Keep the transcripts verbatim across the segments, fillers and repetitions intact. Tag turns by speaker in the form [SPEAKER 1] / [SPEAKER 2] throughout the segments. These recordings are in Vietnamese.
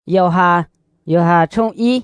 [SPEAKER 1] Yêu hà, yêu hà trong y.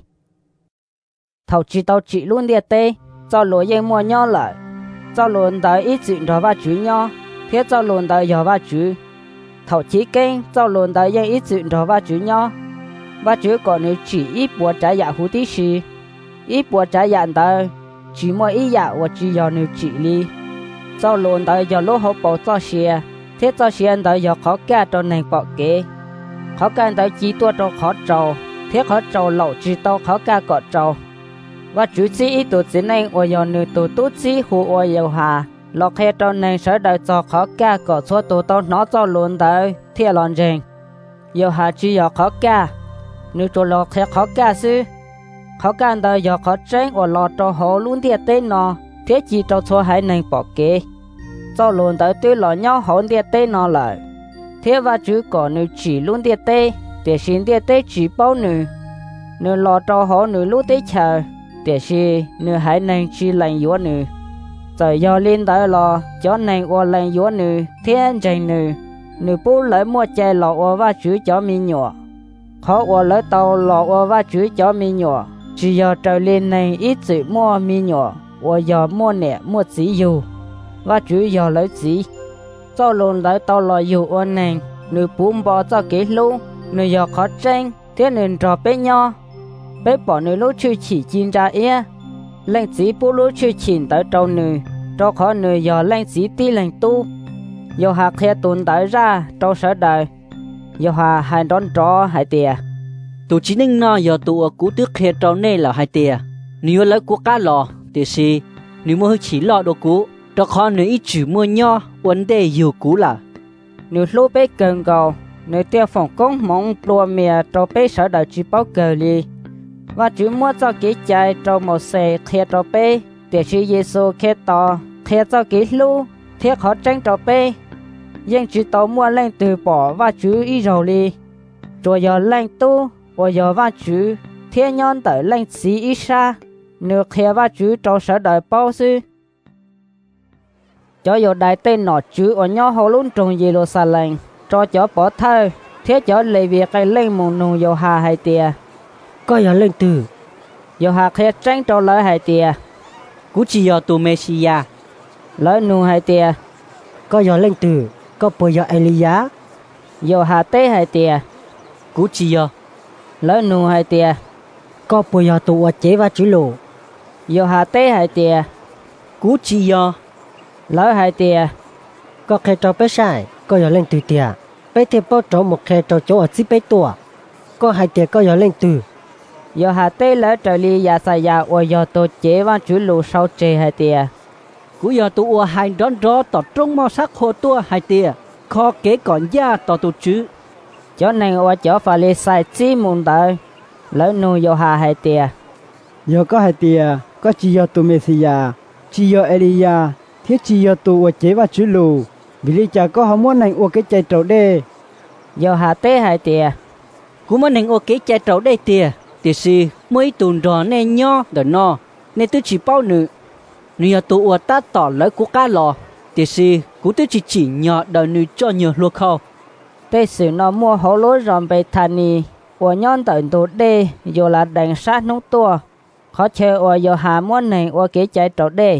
[SPEAKER 1] Thầu chỉ tao chỉ luôn địa tê, cho lúa yên mua nhau lại. Cho luôn tới ít chuyện đó và chú nhau, thế cho luôn tới giờ và chú. Thầu chỉ kênh, cho luôn tới yên ít chuyện đó và chú nhau. Và chú còn nếu chỉ ít bùa trái dạ hú tí xì. Ít bùa trái dạ tới, chỉ mua ít dạ và chỉ giờ nếu chỉ ly. Cho luôn tới giờ lúa hộp bầu cho xe, thế cho xe tới giờ khó ca cho nền bọ kế. Khó ca tới chỉ tua cho khó trầu, thế khó trầu lẩu chỉ tao khó ca cọ trầu. Và chú chỉ ít tụ chỉ nên ở giờ nữ tụ tụ chỉ hù ở giờ hà, lọc hè cho nên sở đời cho khó ca cọ số tụ tao nó cho luôn tới thiệt lon rèn. Giờ hà chỉ giờ khó ca, nữ tụ lọc hè khó ca sư, khó ca tới giờ khó tránh ở lọt cho họ luôn thiệt tên nó, thế chỉ cho số hai nên bỏ kế, cho luôn tới tuy lọ nhau họ thiệt tên nó lại. Thế và chú có nữ chỉ luôn thiệt tê, để xin thiệt tê chỉ bao nữ, nữ lọt cho họ nữ lúc tê chờ. Để khi nữ hãy nên chỉ lành yếu nữ. Giờ do lên tới lò, cho nên ô lành yếu nữ, thiên trình nữ. Nữ bố lấy mua chai lọ ô và chú cho mi nhỏ. Khó ô lấy tàu lọ ô và chú cho mi nhỏ. Chỉ giờ trở lên nên ít sự mua mi nhỏ. Ô giờ mua nẹ mua chỉ dù. Và chú giờ lấy chỉ. Cho luôn lấy tàu lọ dù ô nên. Nữ bố bỏ cho kế lưu. Nữ giờ khó tranh, thế nên trò bé nhỏ. Bé bỏ nữ lúc chưa chỉ chín ra ia. Lệnh chỉ bố lúc chưa chín tới trâu nữ. Trâu khó nữ giờ lệnh chỉ tí lệnh tu. Giờ hạ khẽ tuần tới ra trâu sở đời. Giờ hạ hai đón trò hai tìa.
[SPEAKER 2] Tụ chỉ nên nó giờ tụ ở cú tước khẽ trâu nê là hai tìa. Nếu lấy của cá lò thì xì. Nếu mua chỉ lò đồ cú. Trâu khó nữ ít chữ mua nho. Vấn đề dù cú là.
[SPEAKER 1] Nếu lúc bé cần cầu. Nếu tiêu phòng công mong lùa mìa trâu bé sở đời chỉ báo cờ li. Và chú mua cho cái chạy cho một xe khẽ cho bê. Để chú Giê-xu khẽ tỏ khẽ cho cái lưu. Thế khó tranh cho bê. Nhưng chú tao mua lên từ bỏ và chú ý rồi đi. Rồi giờ lên tu. Và giờ và chú. Thế nhân tới lên xí ý xa. Nếu khẽ và chú cho sở đời bao sư. Cho giờ đại tên nó chú ở nhau hồ luôn trong Giê-ru-sa-lem. Cho cho bỏ thơ. Thế cho lấy việc cái lên một nụ dầu hà hay tìa.
[SPEAKER 3] Có giờ lên từ.
[SPEAKER 1] Giờ hạ khẽ tranh cho lời hai tìa.
[SPEAKER 2] Cú chỉ giờ tụ Mê-si-a.
[SPEAKER 1] Lời nụ hai tìa.
[SPEAKER 3] Có giờ lên từ. Có bồi giờ Elia.
[SPEAKER 1] Giờ hạ tế hai tìa.
[SPEAKER 2] Cú chỉ giờ.
[SPEAKER 1] Lời nụ hai tìa.
[SPEAKER 3] Có bồi giờ tụ ở chế và chữ lộ.
[SPEAKER 1] Giờ hạ tế hai tìa.
[SPEAKER 2] Cú chỉ giờ.
[SPEAKER 1] Lời hai tìa.
[SPEAKER 3] Có khẽ cho bé sai. Có giờ lên từ tìa. Bé thêm bao trổ một khẽ cho chỗ ở xí bé tùa. Có hai tìa có giờ lên từ.
[SPEAKER 1] Giờ hạ tế lỡ trở li ya sa ya ở giờ tổ chế và chú lù sau chế hai tìa.
[SPEAKER 2] Cú giờ tụ ở hai đón rõ tỏ trong màu sắc hồ tua hai tìa. Khó kế còn gia tỏ tụ chứ.
[SPEAKER 1] Cho nên ở chỗ phải li sai chi môn tới. Lỡ nụ giờ hạ hai tìa.
[SPEAKER 4] Giờ có hai tìa. Có chỉ giờ tụ Mê-si-a. Chỉ giờ Elia. Thiết chỉ giờ tụ ở chế và chú lù. Vì lý chả có họ muốn nành ở cái chạy trâu đê.
[SPEAKER 1] Giờ hạ tế hai tìa.
[SPEAKER 2] Cú muốn nành ở cái chạy trâu đê tìa. Thì si mỗi tuần rõ nên nho đỡ no nên tôi chỉ bao nữ nếu tụ ở ta tỏ lấy của cá lò thì si cú tôi chỉ chỉ nhỏ đỡ nữ cho nhiều luôn khâu
[SPEAKER 1] Tê sự nó mua hổ lối rộn bề thà nì của nhon tận tụ đê dù là đánh sát nông tua khó chơi ở giờ hà muốn này ở cái chạy trâu đê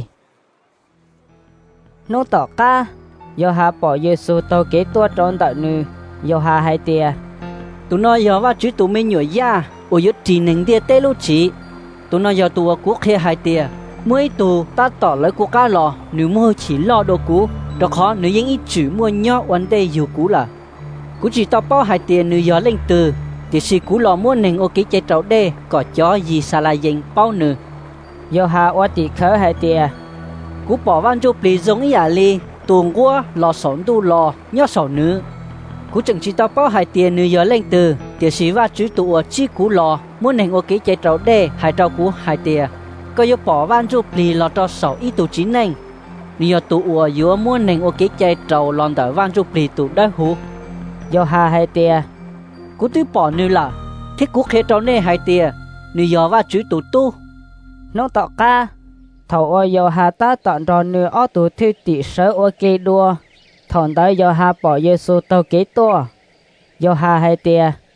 [SPEAKER 1] nông tỏ ca giờ hà bỏ Giê-xu tàu kế tua trốn tận nữ giờ hà hai tìa.
[SPEAKER 2] tụi nó giờ và chú tụi mình nhỏ ya ở dưới chỉ nền địa tê lô chỉ tụi nó giờ tụi quốc kia hai tia mỗi tụi ta tỏ lấy của cá lò nếu mua chỉ lò đồ cũ đó khó nếu những ít chữ mua nhỏ vấn đề dù cũ là cú chỉ tao bao hai tia nếu giờ lên từ thì si cú lò mua nền ok chạy trâu đê có cho gì xa là dành bao nữa
[SPEAKER 1] giờ hà ở tỷ khởi hai tia
[SPEAKER 2] cú bỏ van cho bì giống ý à li tuồng qua lò sống tu lò nhớ sầu nữa cú chẳng chỉ tao bao hai tiền nữa giờ lên từ tiền sĩ và chú tụ ở chi cú lò muốn nền ok chạy trâu đê hai trâu cú hai tiền có yêu bỏ van cho bì lò trâu sầu ít tụ chín nền giờ tụ ở giữa muốn nền ok chạy trâu lòn tới van cho bì tụ đá hú
[SPEAKER 1] giờ hà hai tia
[SPEAKER 2] cú tứ bỏ nữa là thiết cú khé trâu nê hai tiền nữa giờ và chú tụ tu
[SPEAKER 1] nó tọ ca thầu ở giờ hà ta tọn tròn nữa ở tụ thư tỷ sở ở cây đua thọn tới giờ hà bỏ Giê-xu tàu kế tua giờ hà hai tia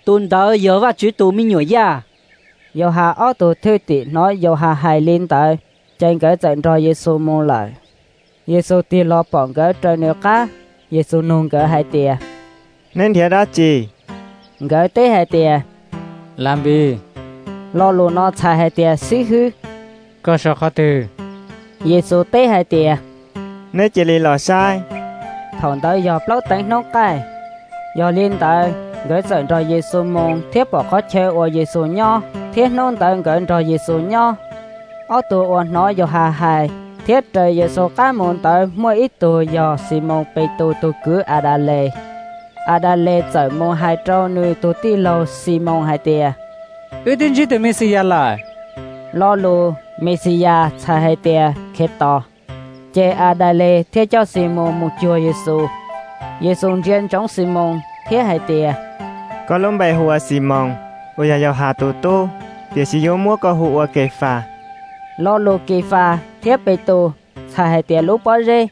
[SPEAKER 2] tuần tới giờ và chú tụ mi nhồi ya
[SPEAKER 1] Yêu hà ở tù thư tị nói yêu hà hài lên tới trên cái trận rồi Giêsu mong lại Giêsu tì lo bọn cái trời nếu cá Giêsu nung cái hai tìa
[SPEAKER 5] nên thiệt đó chị
[SPEAKER 1] cái tế hai tìa
[SPEAKER 6] làm gì
[SPEAKER 1] lo luôn nó xài hai tìa xí hư
[SPEAKER 6] có sao khó từ
[SPEAKER 1] Giêsu tế hai tìa
[SPEAKER 5] nên chị lì lò sai
[SPEAKER 1] thằng tới giờ lâu tánh nó cái giờ lên tới cái trận rồi Giêsu mong thiết bỏ khó chơi ở Giêsu nho thiết nôn tới cái rồi Giêsu nho ở tù ở nói yêu hà hài thiết trời Giêsu cá môn tới mỗi ít tù giờ Simon Peter tù cứ Adale Adale trời môn hai trâu nuôi tù tí lâu Simon hai tìa
[SPEAKER 6] ư tin chỉ từ Messia lại
[SPEAKER 1] lo lù Messia cha hai tìa khét to chế Adale thiết cho Simon một chùa Giêsu Giêsu riêng trong Simon thiết hai tìa
[SPEAKER 5] có lông bày hùa Simon ôi giờ hà tù tu thì chỉ yếu mua có hùa kề phà
[SPEAKER 1] lo lù kỳ pha thiết Peter cha hai tìa lúc bỏ rê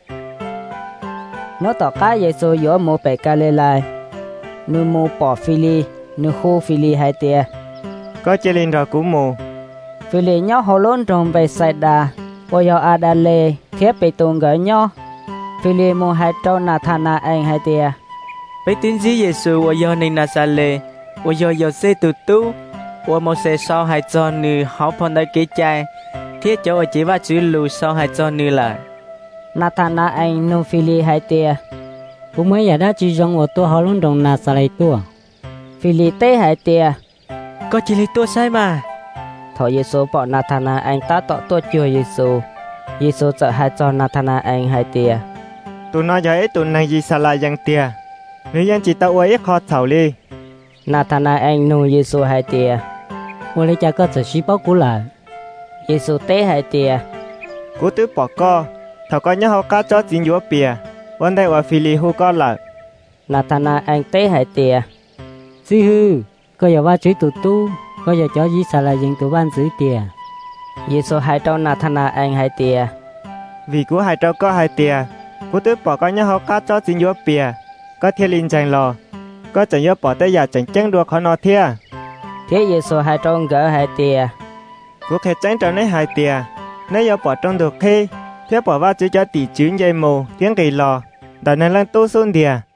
[SPEAKER 1] nó tỏ cá Giêsu giữa một bể Galilee nu mu bỏ Phili nu khu Phili hai tìa
[SPEAKER 5] có chơi lên rồi cũ mù
[SPEAKER 1] Phili nhó hồ lôn trong bể sai đà bây giờ Adale thiết Peter gửi nhó Phili mu hai trâu Nathana anh hai tìa
[SPEAKER 7] bây tin gì Giêsu ở giờ này Nazareth ở giờ giờ xe tụ tu ở một xe sau hai cho nữ học phần đại kế trai thiết cho ở chỉ và chữ lù sau hai cho nữ là
[SPEAKER 1] Nathana anh nu Phili hai tìa
[SPEAKER 3] cũng mới giờ đã chỉ dùng ở tôi họ luôn đồng là sao lại tôi
[SPEAKER 1] Phili tế hai tìa
[SPEAKER 7] có chỉ lấy tôi sai mà
[SPEAKER 1] thọ Giêsu bỏ Nathana anh ta tọ tôi chùa Giêsu Giêsu chợ hai cho Nathana anh hai tìa
[SPEAKER 5] tụi nó giờ ấy tụi này gì sao lại dân tia nếu dân chỉ tao ấy khó thảo đi
[SPEAKER 1] Nathana anh nu Giêsu hai tìa
[SPEAKER 3] tôi lấy cha có sự xí báo cũ lại
[SPEAKER 1] Giêsu tế hai tìa
[SPEAKER 5] cú tứ bỏ co thảo có nhớ họ cá cho chín dúa bìa vấn đề ở Phili hu có là
[SPEAKER 1] Nathana anh tế hai tìa
[SPEAKER 3] sư hư có giờ ba chữ tụ tu có giờ cho gì sao lại dừng tụ ban giữ tiền
[SPEAKER 1] Giêsu hai trâu Nathana anh hai tìa
[SPEAKER 5] vì cú hai trâu có hai tia cú tứ bỏ có nhớ họ cá cho chín dúa bìa có thiên linh chẳng lò có chẳng nhớ bỏ tới giờ chẳng chân đua khó nó thia
[SPEAKER 1] thiết Giêsu hai trâu gỡ hai tìa
[SPEAKER 5] cú khét tránh trâu lấy hai tia nếu giờ bỏ trong được khi thiết bỏ vào chữ cho tỷ chuyến dây mù tiếng kỳ lò đợt này lên tu xuân đìa